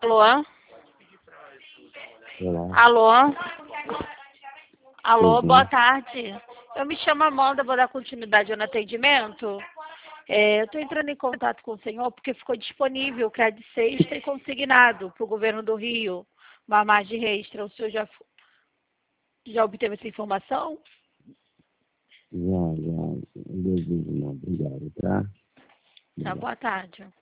Alô? Olá. Alô? Alô, Uhum. boa tarde. Eu me chamo Amanda, vou dar continuidade no atendimento. Eu estou entrando em contato com o senhor porque ficou disponível o crédito sexta e consignado para o governo do Rio, uma margem extra. O senhor já obteve essa informação? Já. Obrigado, tá? Tá, Obrigado. boa tarde.